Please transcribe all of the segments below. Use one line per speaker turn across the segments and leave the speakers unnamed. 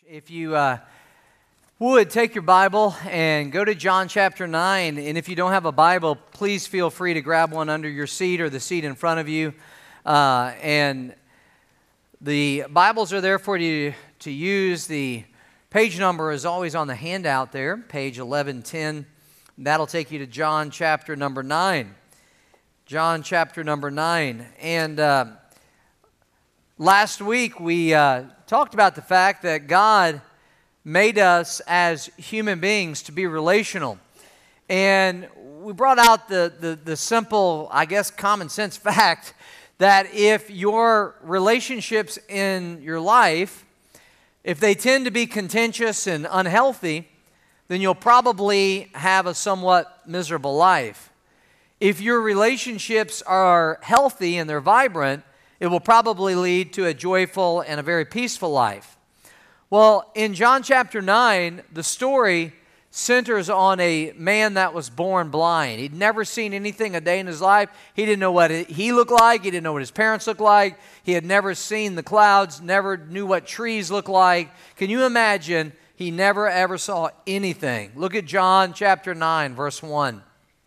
If you would, take your Bible and go to John chapter 9. And if you don't have a Bible, please feel free to grab one under your seat or the seat in front of you. And the Bibles are there for you to use. The page number is always on the handout there, page 1110. That'll take you to John chapter number 9. John chapter number 9. And last week we talked about the fact that God made us as human beings to be relational. And we brought out the simple, I guess, common sense fact that if your relationships in your life, if they tend to be contentious and unhealthy, then you'll probably have a somewhat miserable life. If your relationships are healthy and they're vibrant, it will probably lead to a joyful and a very peaceful life. Well, in John chapter 9, the story centers on a man that was born blind. He'd never seen anything a day in his life. He didn't know what he looked like. He didn't know what his parents looked like. He had never seen the clouds, never knew what trees looked like. Can you imagine? He never ever saw anything. Look at John chapter 9, verse 1.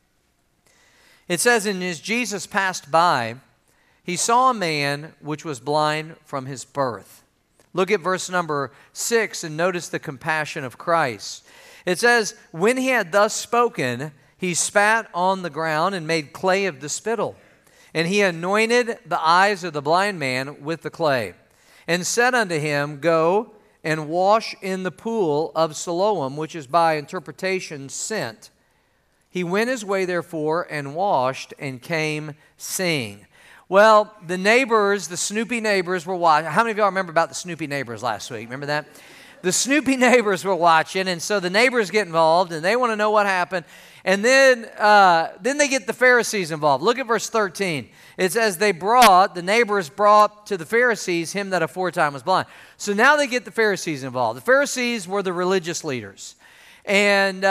It says, "And as Jesus passed by, he saw a man which was blind from his birth." Look at verse number 6 and notice the compassion of Christ. It says, "When he had thus spoken, he spat on the ground and made clay of the spittle. And he anointed the eyes of the blind man with the clay, and said unto him, Go and wash in the pool of Siloam, which is by interpretation sent. He went his way therefore and washed and came seeing." Well, the neighbors, the Snoopy neighbors were watching. How many of y'all remember about the Snoopy neighbors last week? Remember that? The Snoopy neighbors were watching, and so the neighbors get involved, and they want to know what happened. And then they get the Pharisees involved. Look at verse 13. It says, the neighbors brought to the Pharisees him that aforetime was blind. So now they get the Pharisees involved. The Pharisees were the religious leaders. And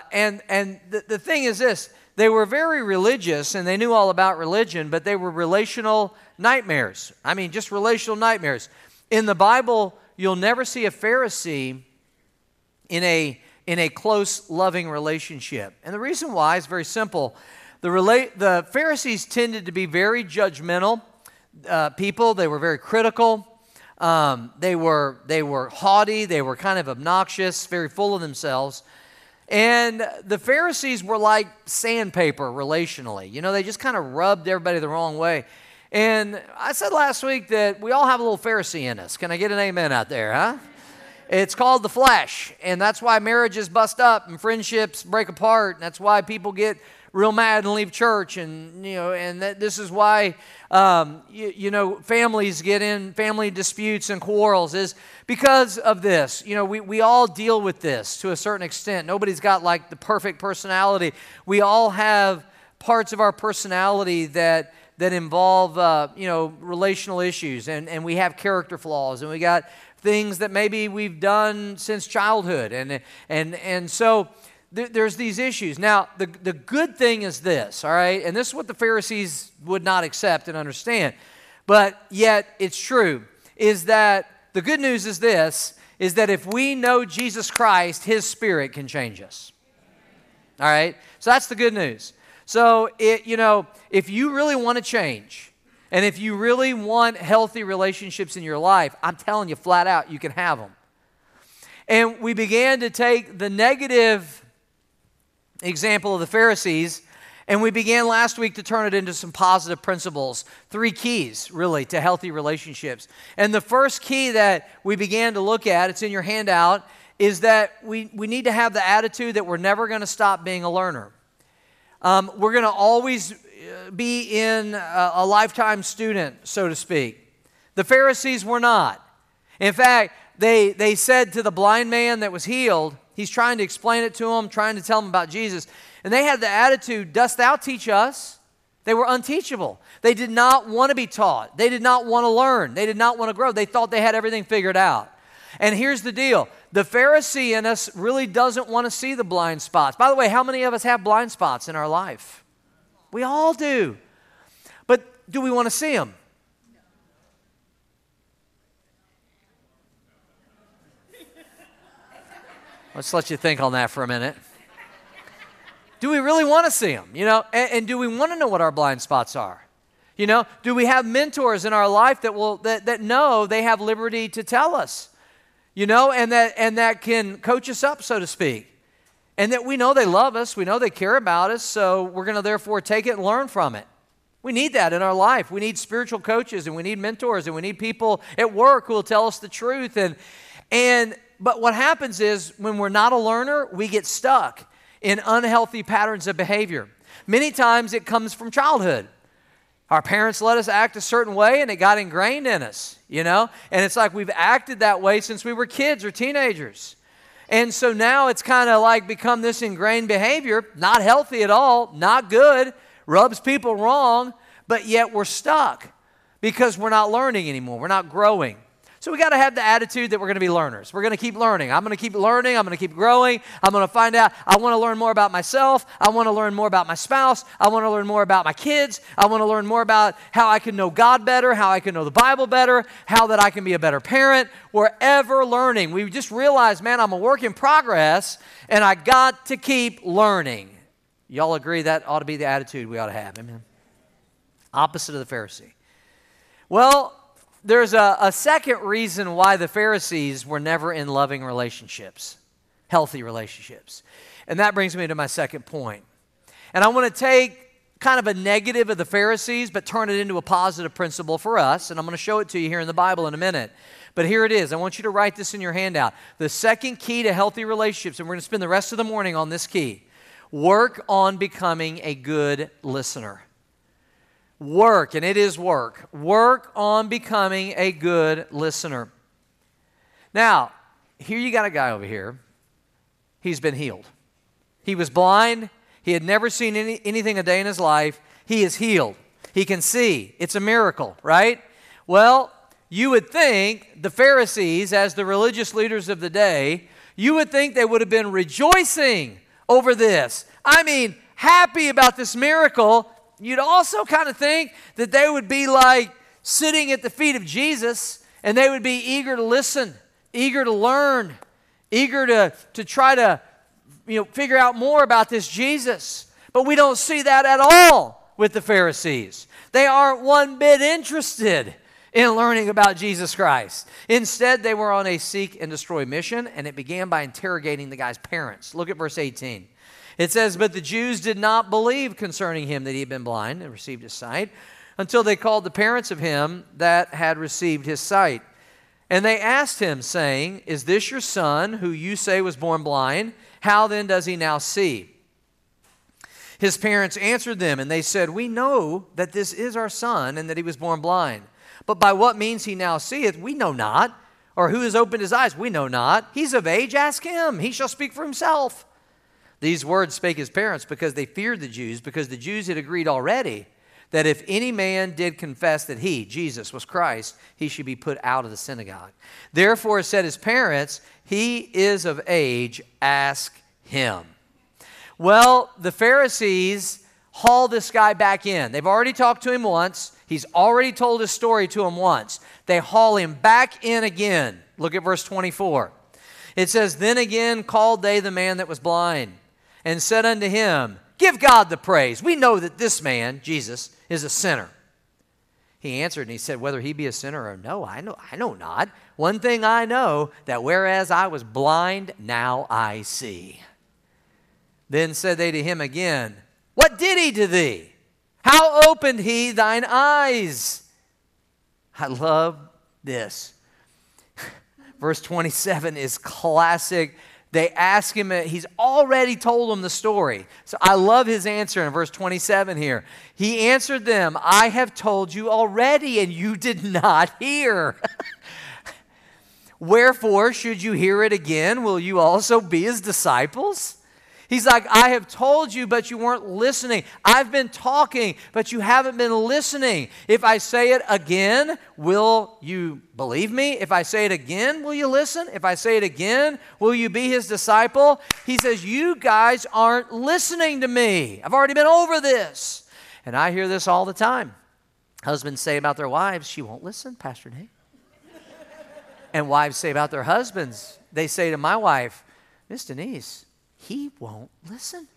the thing is this. They were very religious, and they knew all about religion, but they were relational nightmares. I mean, just relational nightmares. In the Bible, you'll never see a Pharisee in a close, loving relationship. And the reason why is very simple. The Pharisees tended to be very judgmental people. They were very critical. They were haughty. They were kind of obnoxious, very full of themselves. And the Pharisees were like sandpaper relationally. You know, they just kind of rubbed everybody the wrong way. And I said last week that we all have a little Pharisee in us. Can I get an amen out there, huh? It's called the flesh. And that's why marriages bust up and friendships break apart. And that's why people get real mad and leave church. And, this is why, families get in family disputes and quarrels is because of this. You know, we all deal with this to a certain extent. Nobody's got like the perfect personality. We all have parts of our personality that involve, relational issues. And we have character flaws. And we got things that maybe we've done since childhood. And so there's these issues. Now, the good thing is this, all right? And this is what the Pharisees would not accept and understand. But yet, it's true, is that the good news is this, is that if we know Jesus Christ, His Spirit can change us. All right? So that's the good news. So, if you really want to change, and if you really want healthy relationships in your life, I'm telling you flat out, you can have them. And we began to take the negative example of the Pharisees, and we began last week to turn it into some positive principles. 3 keys, really, to healthy relationships. And the first key that we began to look at, it's in your handout, is that we need to have the attitude that we're never going to stop being a learner. We're going to always be in a lifetime student, so to speak. The Pharisees were not. In fact, they said to the blind man that was healed, he's trying to explain it to him, trying to tell him about Jesus. And they had the attitude, dost thou teach us? They were unteachable. They did not want to be taught. They did not want to learn. They did not want to grow. They thought they had everything figured out. And here's the deal. The Pharisee in us really doesn't want to see the blind spots. By the way, how many of us have blind spots in our life? We all do. But do we want to see them? Let's let you think on that for a minute. Do we really want to see them? And do we want to know what our blind spots are? Do we have mentors in our life that know they have liberty to tell us? And that can coach us up, so to speak. And that we know they love us, we know they care about us, so we're going to therefore take it and learn from it. We need that in our life. We need spiritual coaches, and we need mentors, and we need people at work who will tell us the truth. But what happens is when we're not a learner, we get stuck in unhealthy patterns of behavior. Many times it comes from childhood. Our parents let us act a certain way, and it got ingrained in us, And it's like we've acted that way since we were kids or teenagers. And so now it's kind of like become this ingrained behavior, not healthy at all, not good, rubs people wrong, but yet we're stuck because we're not learning anymore. We're not growing. So we got to have the attitude that we're going to be learners. We're going to keep learning. I'm going to keep learning. I'm going to keep growing. I'm going to find out. I want to learn more about myself. I want to learn more about my spouse. I want to learn more about my kids. I want to learn more about how I can know God better, how I can know the Bible better, how that I can be a better parent. We're ever learning. We just realized, man, I'm a work in progress, and I got to keep learning. Y'all agree that ought to be the attitude we ought to have? Amen. Opposite of the Pharisee. Well, there's a second reason why the Pharisees were never in loving relationships, healthy relationships. And that brings me to my second point. And I want to take kind of a negative of the Pharisees, but turn it into a positive principle for us. And I'm going to show it to you here in the Bible in a minute. But here it is. I want you to write this in your handout. The second key to healthy relationships, and we're going to spend the rest of the morning on this key. Work on becoming a good listener. Work, and it is work. Work on becoming a good listener. Now, here you got a guy over here. He's been healed. He was blind. He had never seen anything a day in his life. He is healed. He can see. It's a miracle, right? Well, you would think the Pharisees, as the religious leaders of the day, you would think they would have been rejoicing over this. I mean, happy about this miracle. You'd also kind of think that they would be like sitting at the feet of Jesus, and they would be eager to listen, eager to learn, eager to try to figure out more about this Jesus. But we don't see that at all with the Pharisees. They aren't one bit interested in learning about Jesus Christ. Instead, they were on a seek and destroy mission, and it began by interrogating the guy's parents. Look at verse 18. It says, "But the Jews did not believe concerning him that he had been blind and received his sight, until they called the parents of him that had received his sight. And they asked him, saying, 'Is this your son, who you say was born blind? How then does he now see?' His parents answered them, and they said, 'We know that this is our son, and that he was born blind. But by what means he now seeth, we know not. Or who has opened his eyes, we know not. He's of age, ask him. He shall speak for himself.' These words spake his parents because they feared the Jews, because the Jews had agreed already that if any man did confess that he, Jesus, was Christ, he should be put out of the synagogue. Therefore said his parents, 'He is of age, ask him.'" Well, the Pharisees haul this guy back in. They've already talked to him once. He's already told his story to him once. They haul him back in again. Look at verse 24. It says, "Then again called they the man that was blind, and said unto him, 'Give God the praise. We know that this man, Jesus, is a sinner.' He answered and he said, 'Whether he be a sinner or no, I know not. One thing I know, that whereas I was blind, now I see.' Then said they to him again, 'What did he to thee? How opened he thine eyes?'" I love this. Verse 27 is classic. They ask him, he's already told them the story. So I love his answer in verse 27 here. He answered them, "I have told you already, and you did not hear. Wherefore should you hear it again? Will you also be his disciples?" He's like, "I have told you, but you weren't listening. I've been talking, but you haven't been listening. If I say it again, will you believe me? If I say it again, will you listen? If I say it again, will you be his disciple?" He says, "You guys aren't listening to me. I've already been over this." And I hear this all the time. Husbands say about their wives, "She won't listen, Pastor Nate." And wives say about their husbands, they say to my wife, Miss Denise, he won't listen.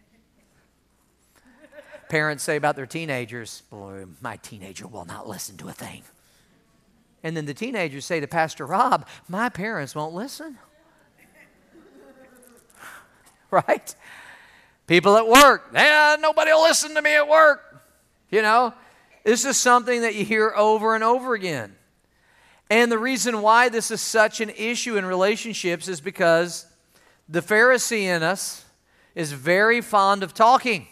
Parents say about their teenagers, boy, my teenager will not listen to a thing. And then the teenagers say to Pastor Rob, my parents won't listen. Right? People at work, nobody will listen to me at work. You know, this is something that you hear over and over again. And the reason why this is such an issue in relationships is because the Pharisee in us is very fond of talking.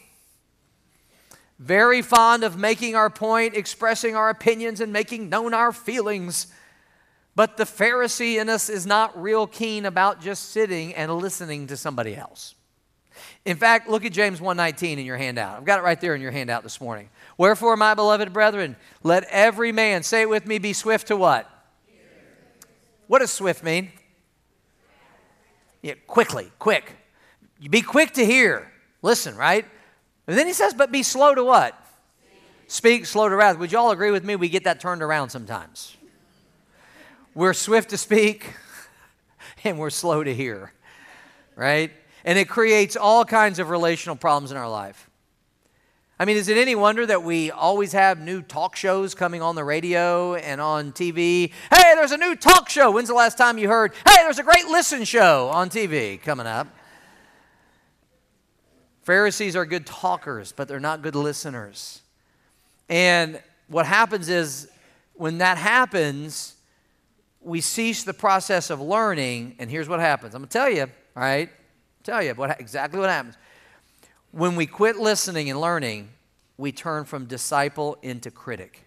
Very fond of making our point, expressing our opinions, and making known our feelings. But the Pharisee in us is not real keen about just sitting and listening to somebody else. In fact, look at James 1:19 in your handout. I've got it right there in your handout this morning. Wherefore, my beloved brethren, let every man, say it with me, be swift to what? What does swift mean? Yeah, quickly, quick. You be quick to hear. Listen, right? And then he says, but be slow to what? Speak, slow to wrath. Would you all agree with me? We get that turned around sometimes. We're swift to speak and we're slow to hear, right? And it creates all kinds of relational problems in our life. I mean, is it any wonder that we always have new talk shows coming on the radio and on TV? Hey, there's a new talk show. When's the last time you heard, hey, there's a great listen show on TV coming up? Pharisees are good talkers, but they're not good listeners. And what happens is, when that happens, we cease the process of learning, and here's what happens. I'm going to tell you, all right? Tell you exactly what happens. When we quit listening and learning, we turn from disciple into critic.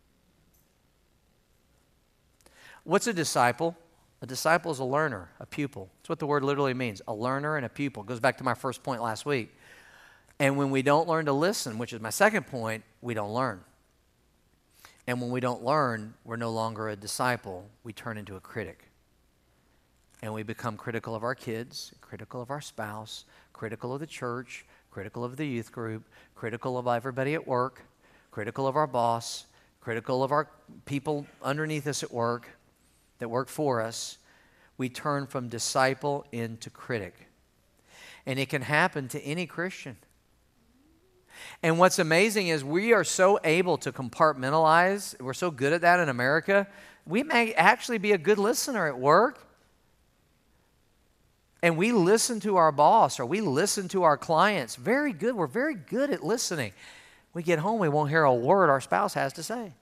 What's a disciple? A disciple is a learner, a pupil. That's what the word literally means, a learner and a pupil. It goes back to my first point last week. And when we don't learn to listen, which is my second point, we don't learn. And when we don't learn, we're no longer a disciple. We turn into a critic. And we become critical of our kids, critical of our spouse, critical of the church, critical of the youth group, critical of everybody at work, critical of our boss, critical of our people underneath us at work that work for us. We turn from disciple into critic. And it can happen to any Christian. And what's amazing is we are so able to compartmentalize. We're so good at that in America. We may actually be a good listener at work. And we listen to our boss or we listen to our clients. Very good. We're very good at listening. We get home, we won't hear a word our spouse has to say.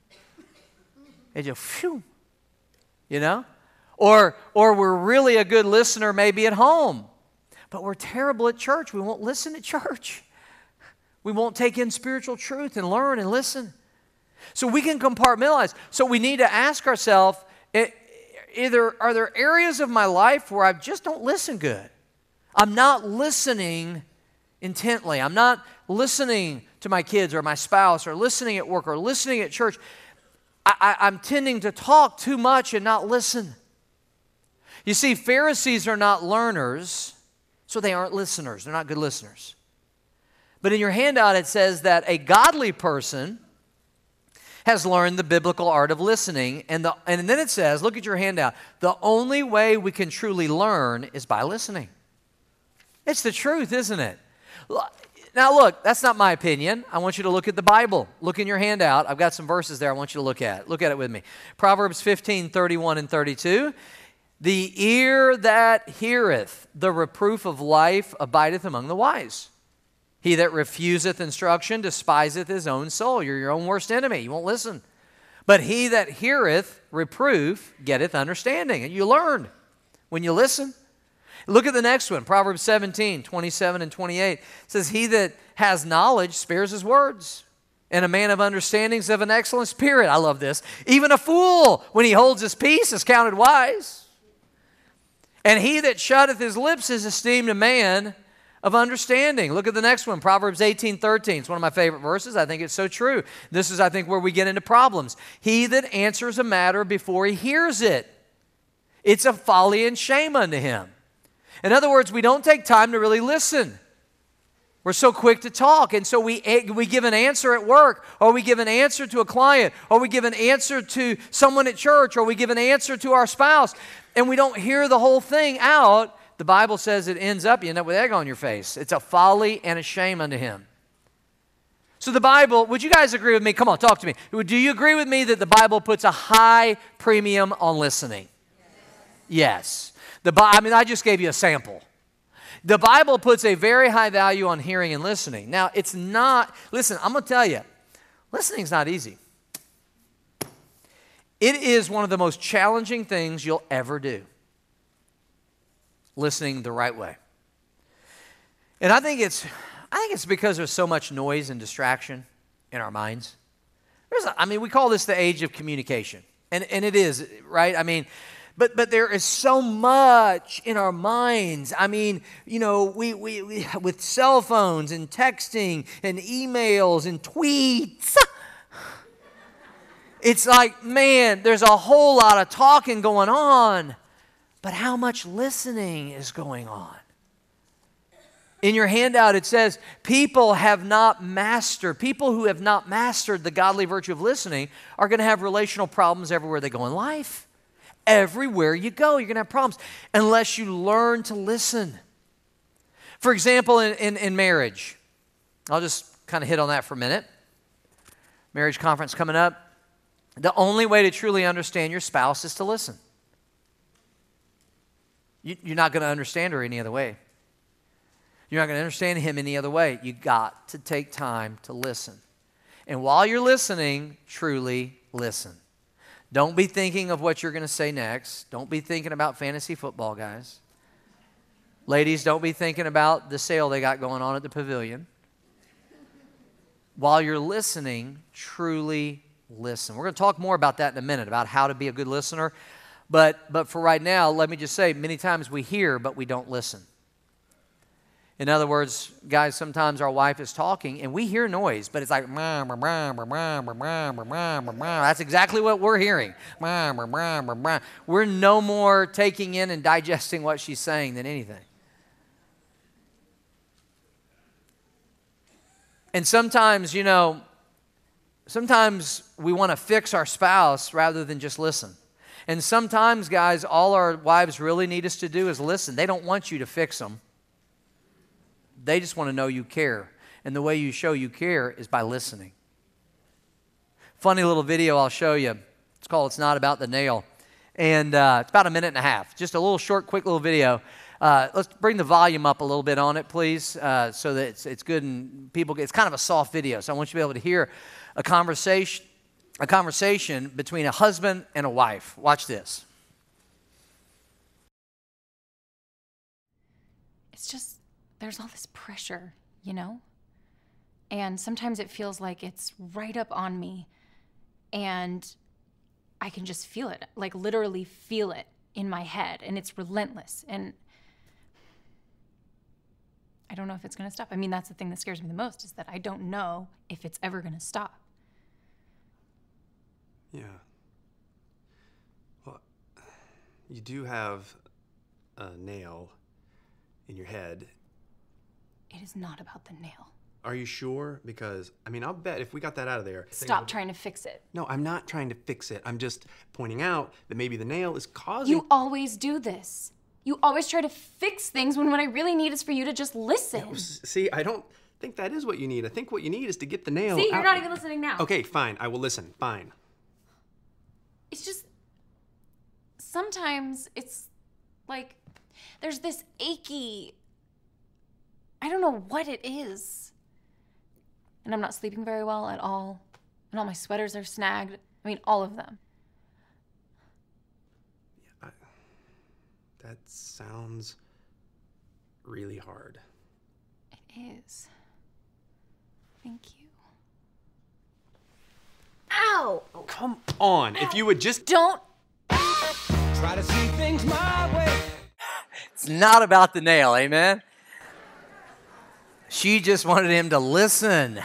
It just, phew, you know? Or we're really a good listener maybe at home. But we're terrible at church. We won't listen at church. We won't take in spiritual truth and learn and listen. So we can compartmentalize. So we need to ask ourselves, either are there areas of my life where I just don't listen good? I'm not listening intently. I'm not listening to my kids or my spouse or listening at work or listening at church. I'm tending to talk too much and not listen. You see, Pharisees are not learners, so they aren't listeners. They're not good listeners. But in your handout, it says that a godly person has learned the biblical art of listening. And then it says, look at your handout, the only way we can truly learn is by listening. It's the truth, isn't it? Now look, that's not my opinion. I want you to look at the Bible. Look in your handout. I've got some verses there I want you to look at. Look at it with me. Proverbs 15:31 and 32. The ear that heareth the reproof of life abideth among the wise. He that refuseth instruction despiseth his own soul. You're your own worst enemy. You won't listen. But he that heareth reproof getteth understanding. And you learn when you listen. Look at the next one. Proverbs 17:27 and 28. It says, he that has knowledge spares his words. And a man of understanding is of an excellent spirit. I love this. Even a fool, when he holds his peace, is counted wise. And he that shutteth his lips is esteemed a man of understanding. Look at the next one, Proverbs 18:13. It's one of my favorite verses. I think it's so true. This is, I think, where we get into problems. He that answers a matter before he hears it, it's a folly and shame unto him. In other words, we don't take time to really listen. We're so quick to talk, and so we give an answer at work, or we give an answer to a client, or we give an answer to someone at church, or we give an answer to our spouse, and we don't hear the whole thing out the Bible says it ends up, you end up with egg on your face. It's a folly and a shame unto him. So the Bible, would you guys agree with me? Come on, talk to me. Do you agree with me that the Bible puts a high premium on listening? Yes. I just gave you a sample. The Bible puts a very high value on hearing and listening. Now, it's not, listen, I'm going to tell you, listening's not easy. It is one of the most challenging things you'll ever do. Listening the right way. And I think it's because there's so much noise and distraction in our minds. We call this the age of communication. And it is, right? But there is so much in our minds. We with cell phones and texting and emails and tweets. It's like, man, there's a whole lot of talking going on. But how much listening is going on? In your handout, it says, people who have not mastered the godly virtue of listening are going to have relational problems everywhere they go in life. Everywhere you go, you're going to have problems unless you learn to listen. For example, in marriage, I'll just kind of hit on that for a minute. Marriage conference coming up. The only way to truly understand your spouse is to listen. You're not going to understand her any other way. You're not going to understand him any other way. You got to take time to listen. And while you're listening, truly listen. Don't be thinking of what you're going to say next. Don't be thinking about fantasy football, guys. Ladies, don't be thinking about the sale they got going on at the pavilion. While you're listening, truly listen. We're going to talk more about that in a minute, about how to be a good listener. But for right now, let me just say, many times we hear, but we don't listen. In other words, guys, sometimes our wife is talking and we hear noise, but it's like, that's exactly what we're hearing. We're no more taking in and digesting what she's saying than anything. And sometimes, sometimes we want to fix our spouse rather than just listen. And sometimes, guys, all our wives really need us to do is listen. They don't want you to fix them. They just want to know you care. And the way you show you care is by listening. Funny little video I'll show you. It's called It's Not About the Nail. And it's about a minute and a half. Just a little short, quick little video. Let's bring the volume up a little bit on it, please, so that it's good and it's kind of a soft video. So I want you to be able to hear a conversation between a husband and a wife. Watch this.
It's just, there's all this pressure, And sometimes it feels like it's right up on me. And I can just feel it, like literally feel it in my head. And it's relentless. And I don't know if it's going to stop. That's the thing that scares me the most, is that I don't know if it's ever going to stop.
Yeah. Well, you do have a nail in your head.
It is not about the nail.
Are you sure? Because, I'll bet if we got that out of there...
Stop trying to fix it.
No, I'm not trying to fix it. I'm just pointing out that maybe the nail is causing...
You always do this. You always try to fix things when what I really need is for you to just listen.
No, see, I don't think that is what you need. I think what you need is to get the nail
See, you're
out.
not even listening now.
Okay, fine. I will listen. Fine.
It's just... Sometimes it's like there's this achy... I don't know what it is. And I'm not sleeping very well at all. And all my sweaters are snagged. All of them.
Yeah, that sounds really hard.
It is. Thank you. Ow!
Oh, come on. Ow. If you would just...
Don't...
Try to see things my way.
It's not about the nail, amen? She just wanted him to listen.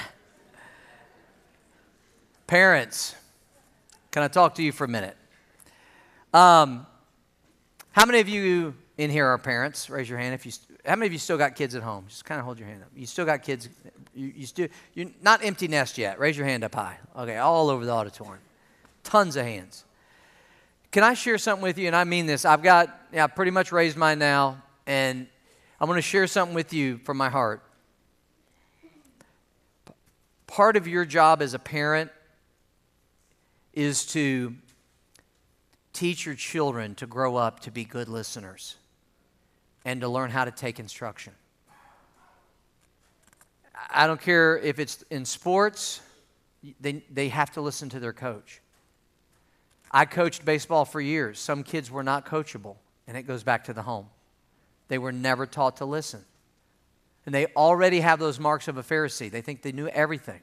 Parents, can I talk to you for a minute? How many of you in here are parents? Raise your hand. How many of you still got kids at home? Just kind of hold your hand up. You still got kids? You're not empty nest yet. Raise your hand up high. Okay, all over the auditorium. Tons of hands. Can I share something with you? And I mean this. I've pretty much raised mine now. And I'm going to share something with you from my heart. Part of your job as a parent is to teach your children to grow up to be good listeners and to learn how to take instruction. I don't care if it's in sports, they have to listen to their coach. I coached baseball for years. Some kids were not coachable, and it goes back to the home. They were never taught to listen. And they already have those marks of a Pharisee. They think they knew everything.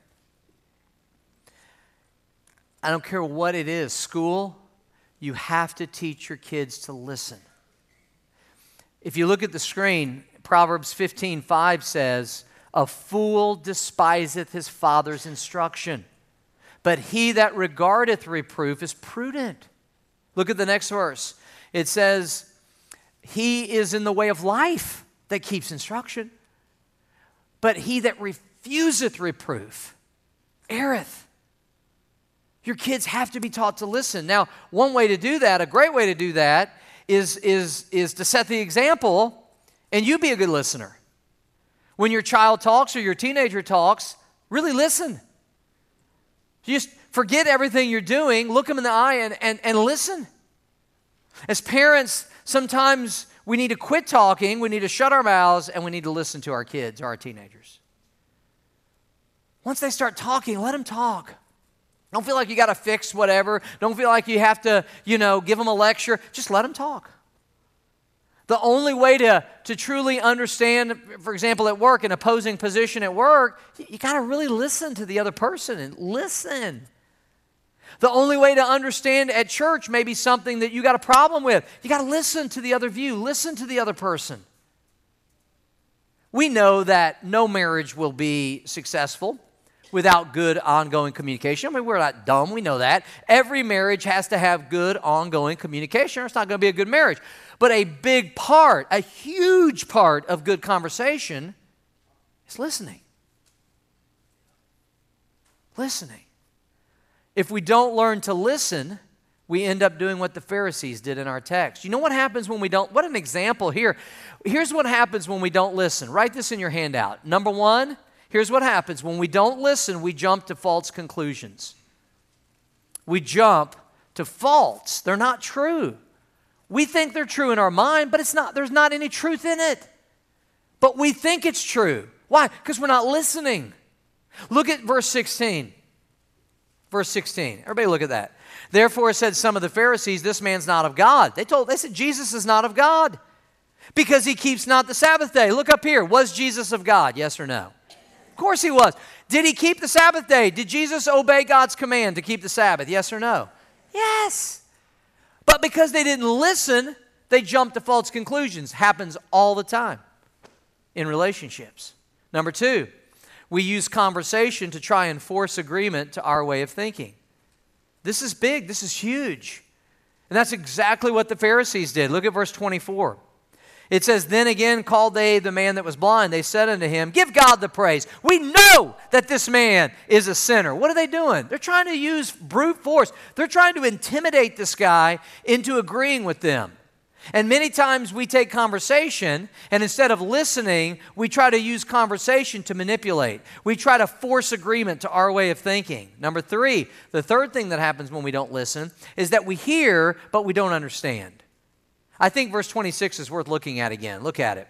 I don't care what it is. School, you have to teach your kids to listen. If you look at the screen, Proverbs 15:5 says, "A fool despiseth his father's instruction, but he that regardeth reproof is prudent." Look at the next verse. It says, "He is in the way of life that keeps instruction, but he that refuseth reproof erreth." Your kids have to be taught to listen. Now, one way to do that, a great way to do that, is to set the example and you be a good listener. When your child talks or your teenager talks, really listen. Just forget everything you're doing, look them in the eye and listen. As parents, sometimes we need to quit talking, we need to shut our mouths, and we need to listen to our kids or our teenagers. Once they start talking, let them talk. Don't feel like you got to fix whatever. Don't feel like you have to, give them a lecture. Just let them talk. The only way to truly understand, for example, at work, an opposing position at work, you got to really listen to the other person and listen. The only way to understand at church may be something that you got a problem with. You got to listen to the other view. Listen to the other person. We know that no marriage will be successful without good ongoing communication. I mean, we're not dumb. We know that. Every marriage has to have good ongoing communication or it's not going to be a good marriage. But a big part, a huge part of good conversation is listening. Listening. If we don't learn to listen, we end up doing what the Pharisees did in our text. You know what happens when we don't? What an example here. Here's what happens when we don't listen. Write this in your handout. Number one, here's what happens. When we don't listen, we jump to false conclusions. We jump to false. They're not true. We think they're true in our mind, but it's not. There's not any truth in it. But we think it's true. Why? Because we're not listening. Look at verse 16. Verse 16. Everybody look at that. "Therefore said some of the Pharisees, this man's not of God." They said Jesus is not of God because he keeps not the Sabbath day. Look up here. Was Jesus of God? Yes or no? Of course he was. Did he keep the Sabbath day? Did Jesus obey God's command to keep the Sabbath? Yes or no? Yes. But because they didn't listen, they jumped to false conclusions. Happens all the time in relationships. Number two, we use conversation to try and force agreement to our way of thinking. This is big. This is huge. And that's exactly what the Pharisees did. Look at verse 24. It says, "Then again called they the man that was blind. They said unto him, Give God the praise. We know that this man is a sinner." What are they doing? They're trying to use brute force. They're trying to intimidate this guy into agreeing with them. And many times we take conversation, and instead of listening, we try to use conversation to manipulate. We try to force agreement to our way of thinking. Number three, the third thing that happens when we don't listen is that we hear, but we don't understand. I think verse 26 is worth looking at again. Look at it.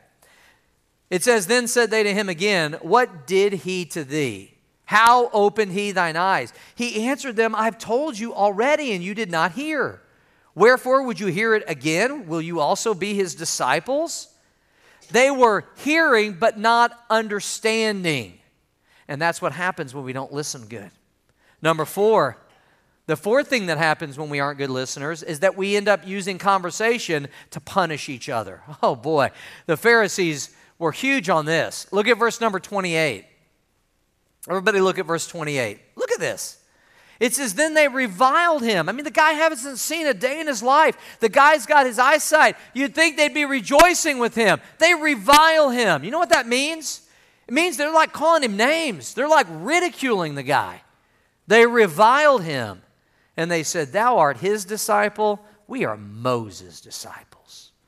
It says, "Then said they to him again, What did he to thee? How opened he thine eyes? He answered them, I've told you already, and you did not hear. Wherefore would you hear it again? Will you also be his disciples?" They were hearing, but not understanding. And that's what happens when we don't listen good. Number four, the fourth thing that happens when we aren't good listeners is that we end up using conversation to punish each other. Oh boy, the Pharisees were huge on this. Look at verse number 28. Everybody look at verse 28. Look at this. It says, "Then they reviled him." I mean, the guy hasn't seen a day in his life. The guy's got his eyesight. You'd think they'd be rejoicing with him. They revile him. You know what that means? It means they're like calling him names. They're like ridiculing the guy. They reviled him. And they said, "Thou art his disciple. We are Moses' disciples."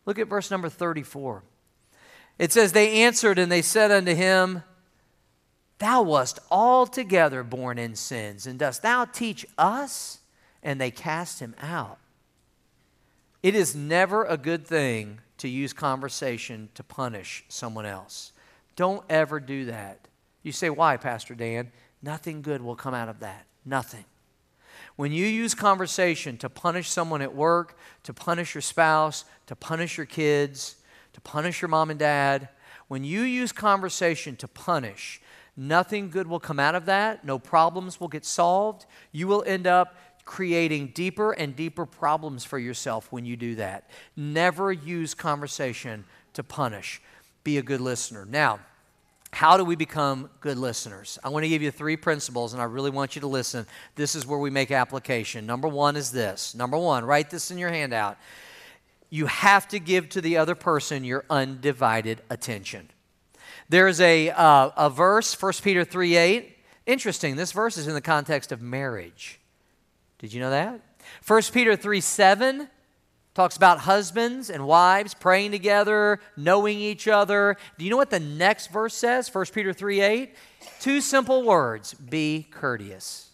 Look at verse number 34. It says, they answered and they said unto him, thou wast altogether born in sins, and dost thou teach us? And they cast him out. It is never a good thing to use conversation to punish someone else. Don't ever do that. You say, why, Pastor Dan? Nothing good will come out of that. Nothing. When you use conversation to punish someone at work, to punish your spouse, to punish your kids, to punish your mom and dad, when you use conversation to punish, nothing good will come out of that. No problems will get solved. You will end up creating deeper and deeper problems for yourself when you do that. Never use conversation to punish. Be a good listener. Now, how do we become good listeners? I want to give you 3 principles, and I really want you to listen. This is where we make application. Number 1 is this. Number 1, write this in your handout. You have to give to the other person your undivided attention. There's a verse, 1 Peter 3:8. Interesting, this verse is in the context of marriage. Did you know that? 1 Peter 3:7 talks about husbands and wives praying together, knowing each other. Do you know what the next verse says? 1 Peter 3:8. 2 simple words. Be courteous.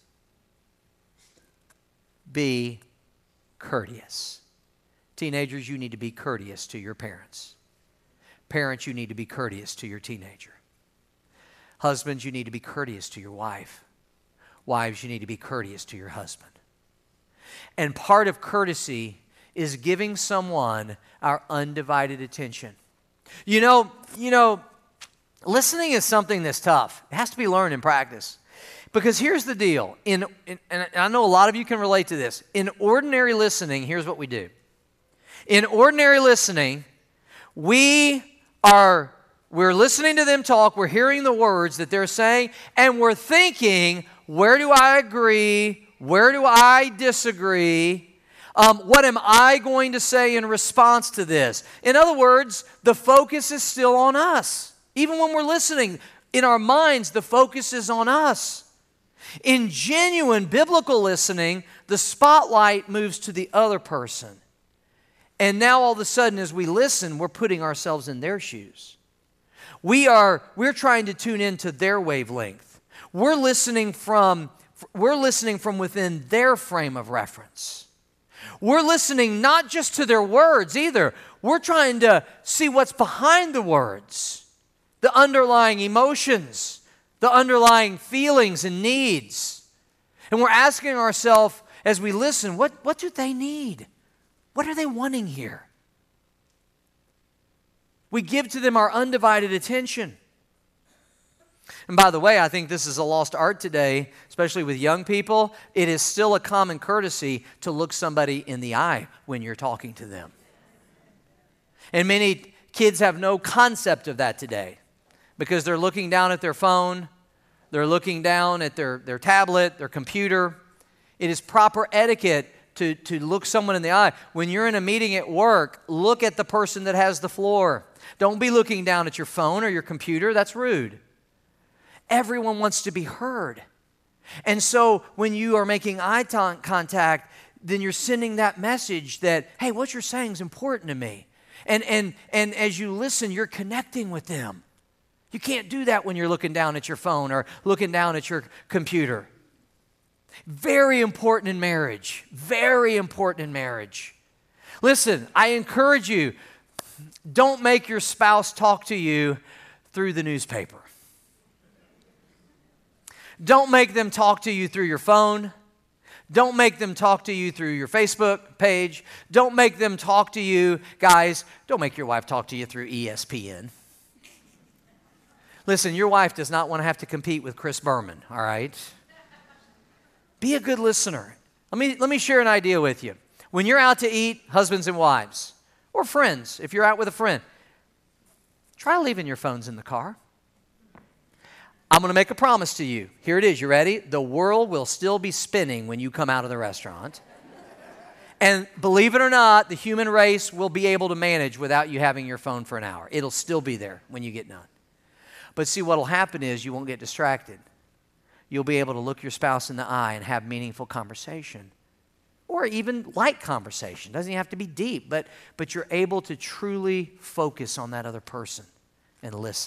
Be courteous. Teenagers, you need to be courteous to your parents. Parents, you need to be courteous to your teenager. Husbands, you need to be courteous to your wife. Wives, you need to be courteous to your husband. And part of courtesy is giving someone our undivided attention. You know, listening is something that's tough. It has to be learned and practiced. Because here's the deal. And I know a lot of you can relate to this. In ordinary listening, here's what we do. In ordinary listening, we're listening to them talk, we're hearing the words that they're saying, and we're thinking, where do I agree? Where do I disagree? What am I going to say in response to this? In other words, the focus is still on us. Even when we're listening, in our minds, the focus is on us. In genuine biblical listening, the spotlight moves to the other person. And now all of a sudden, as we listen, we're putting ourselves in their shoes. We're trying to tune into their wavelength. We're listening from within their frame of reference. We're listening not just to their words either. We're trying to see what's behind the words, the underlying emotions, the underlying feelings and needs. And we're asking ourselves as we listen, what do they need? What are they wanting here? We give to them our undivided attention. And by the way, I think this is a lost art today, especially with young people. It is still a common courtesy to look somebody in the eye when you're talking to them. And many kids have no concept of that today because they're looking down at their phone, they're looking down at their tablet, their computer. It is proper etiquette to look someone in the eye. When you're in a meeting at work, look at the person that has the floor. Don't be looking down at your phone or your computer. That's rude. Everyone wants to be heard. And so when you are making eye contact, then you're sending that message that, hey, what you're saying is important to me. And as you listen, you're connecting with them. You can't do that when you're looking down at your phone or looking down at your computer. Very important in marriage. Very important in marriage. Listen, I encourage you, don't make your spouse talk to you through the newspaper. Don't make them talk to you through your phone. Don't make them talk to you through your Facebook page. Don't make them talk to you, guys, don't make your wife talk to you through ESPN. Listen, your wife does not want to have to compete with Chris Berman, all right? Be a good listener. Let me share an idea with you. When you're out to eat, husbands and wives, or friends, if you're out with a friend, try leaving your phones in the car. I'm going to make a promise to you. Here it is. You ready? The world will still be spinning when you come out of the restaurant. And believe it or not, the human race will be able to manage without you having your phone for an hour. It'll still be there when you get done. But see, what will happen is you won't get distracted. You'll be able to look your spouse in the eye and have meaningful conversation. or even light conversation. Doesn't even have to be deep, but you're able to truly focus on that other person and listen.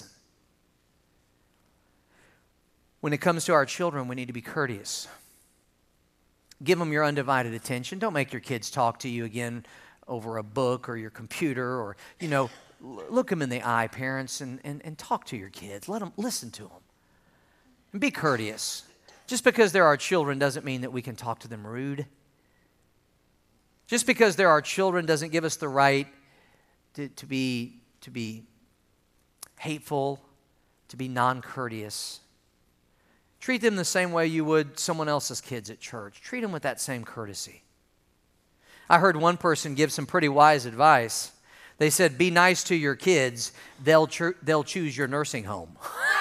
When it comes to our children, we need to be courteous. Give them your undivided attention. Don't make your kids talk to you again over a book or your computer, or, look them in the eye, parents, and talk to your kids. Let them listen to them. And be courteous. Just because they're our children doesn't mean that we can talk to them rude. Just because they're our children doesn't give us the right to be hateful, to be non-courteous. Treat them the same way you would someone else's kids at church. Treat them with that same courtesy. I heard one person give some pretty wise advice. They said, be nice to your kids, they'll choose your nursing home.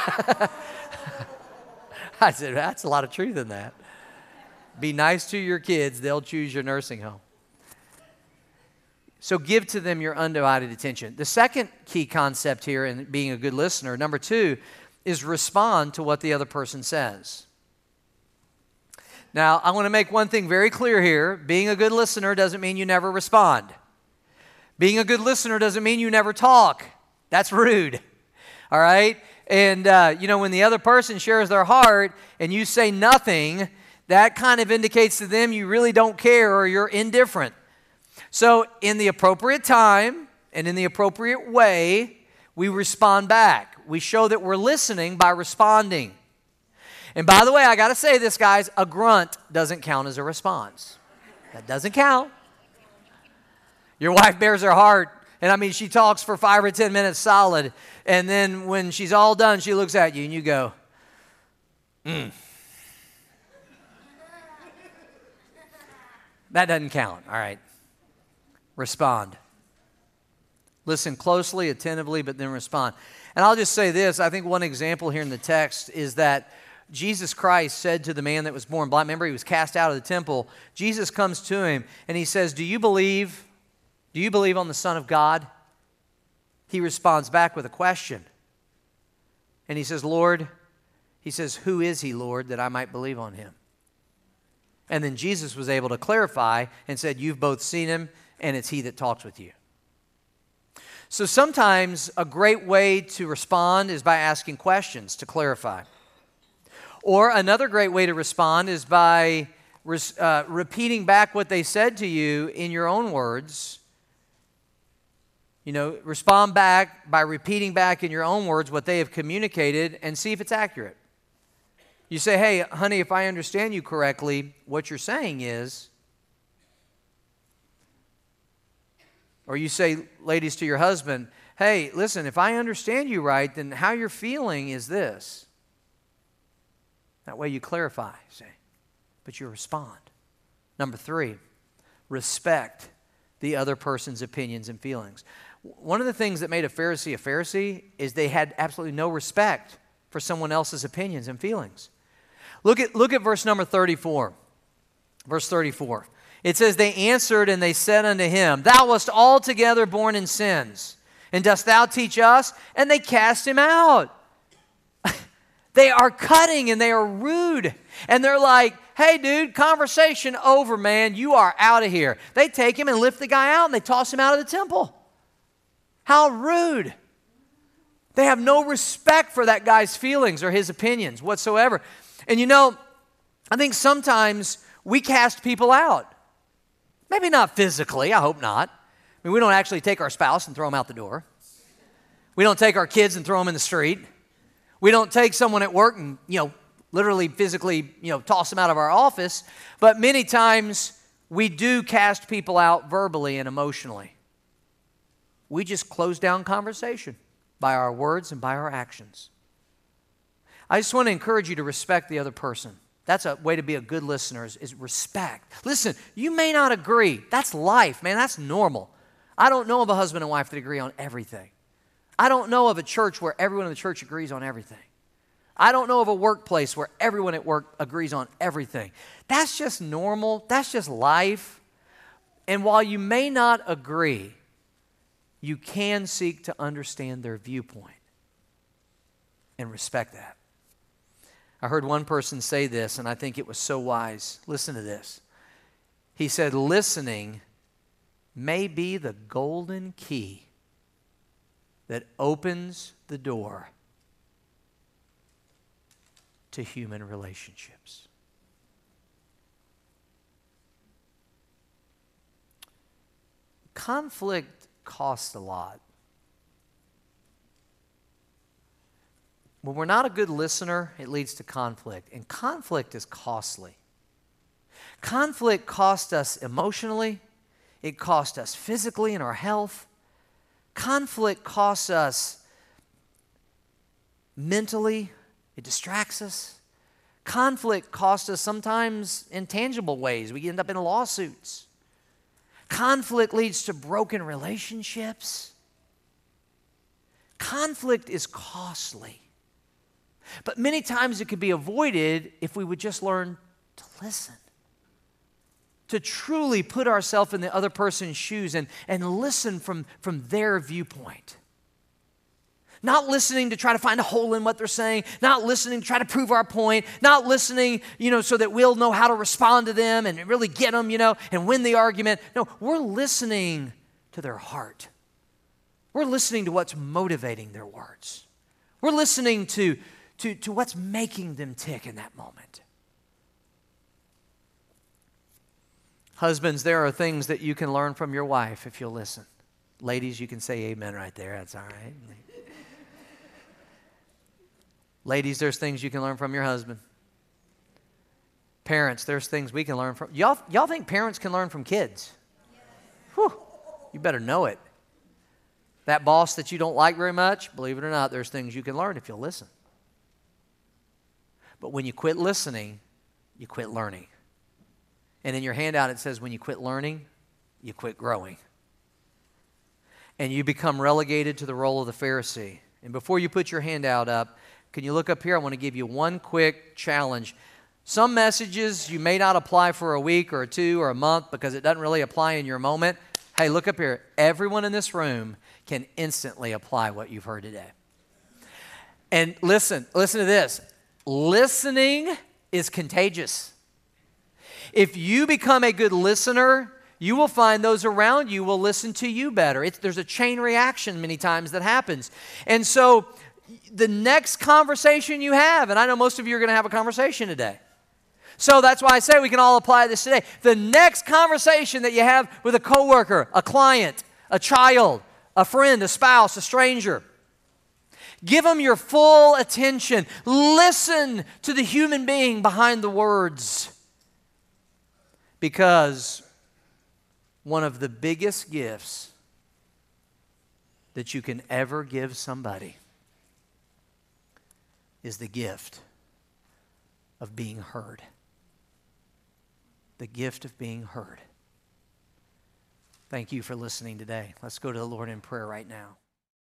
I said, that's a lot of truth in that. Be nice to your kids, they'll choose your nursing home. So give to them your undivided attention. The second key concept here in being a good listener, number 2, is respond to what the other person says. Now, I want to make one thing very clear here. Being a good listener doesn't mean you never respond. Being a good listener doesn't mean you never talk. That's rude. All right? And, when the other person shares their heart and you say nothing, that kind of indicates to them you really don't care or you're indifferent. So in the appropriate time and in the appropriate way, we respond back. We show that we're listening by responding. And by the way, I got to say this, guys, a grunt doesn't count as a response. That doesn't count. Your wife bears her heart, and she talks for 5 or 10 minutes solid, and then when she's all done, she looks at you and you go, That doesn't count, all right. Respond. Listen closely, attentively, but then respond. And I'll just say this. I think one example here in the text is that Jesus Christ said to the man that was born blind, remember he was cast out of the temple. Jesus comes to him and he says, do you believe on the Son of God? He responds back with a question. And he says, Lord, who is he, Lord, that I might believe on him? And then Jesus was able to clarify and said, you've both seen him, and it's he that talks with you. So sometimes a great way to respond is by asking questions to clarify. Or another great way to respond is by repeating back what they said to you in your own words. Respond back by repeating back in your own words what they have communicated and see if it's accurate. You say, hey, honey, if I understand you correctly, what you're saying is, or you say, ladies, to your husband, hey, listen, if I understand you right, then how you're feeling is this. That way you clarify, say, but you respond. Number 3, respect the other person's opinions and feelings. One of the things that made a Pharisee is they had absolutely no respect for someone else's opinions and feelings. Look at verse number 34. Verse 34. It says, they answered and they said unto him, thou wast altogether born in sins, and dost thou teach us? And they cast him out. They are cutting and they are rude. And they're like, hey, dude, conversation over, man. You are out of here. They take him and lift the guy out and they toss him out of the temple. How rude. They have no respect for that guy's feelings or his opinions whatsoever. And I think sometimes we cast people out. Maybe not physically, I hope not. We don't actually take our spouse and throw them out the door. We don't take our kids and throw them in the street. We don't take someone at work and, literally physically, toss them out of our office. But many times we do cast people out verbally and emotionally. We just close down conversation by our words and by our actions. I just want to encourage you to respect the other person. That's a way to be a good listener is respect. Listen, you may not agree. That's life, man. That's normal. I don't know of a husband and wife that agree on everything. I don't know of a church where everyone in the church agrees on everything. I don't know of a workplace where everyone at work agrees on everything. That's just normal. That's just life. And while you may not agree, you can seek to understand their viewpoint and respect that. I heard one person say this, and I think it was so wise. Listen to this. He said, listening may be the golden key that opens the door to human relationships. Conflict costs a lot. When we're not a good listener, it leads to conflict, and conflict is costly. Conflict costs us emotionally, it costs us physically in our health. Conflict costs us mentally, it distracts us. Conflict costs us sometimes in tangible ways. We end up in lawsuits. Conflict leads to broken relationships. Conflict is costly. But many times it could be avoided if we would just learn to listen. To truly put ourselves in the other person's shoes and listen from their viewpoint. Not listening to try to find a hole in what they're saying, not listening to try to prove our point, not listening, so that we'll know how to respond to them and really get them, and win the argument. No, we're listening to their heart. We're listening to what's motivating their words. We're listening to what's making them tick in that moment. Husbands, there are things that you can learn from your wife if you'll listen. Ladies, you can say amen right there. That's all right. Ladies, there's things you can learn from your husband. Parents, there's things we can learn from. Y'all think parents can learn from kids? Whew, you better know it. That boss that you don't like very much, believe it or not, there's things you can learn if you'll listen. But when you quit listening, you quit learning. And in your handout it says when you quit learning, you quit growing. And you become relegated to the role of the Pharisee. And before you put your handout up, can you look up here? I want to give you one quick challenge. Some messages you may not apply for a week or 2 or a month because it doesn't really apply in your moment. Hey, look up here. Everyone in this room can instantly apply what you've heard today. And listen to this. Listening is contagious. If you become a good listener, you will find those around you will listen to you better. There's a chain reaction many times that happens. And so the next conversation you have, and I know most of you are going to have a conversation today. So that's why I say we can all apply this today. The next conversation that you have with a coworker, a client, a child, a friend, a spouse, a stranger, give them your full attention. Listen to the human being behind the words. Because one of the biggest gifts that you can ever give somebody is the gift of being heard. The gift of being heard. Thank you for listening today. Let's go to the Lord in prayer right now.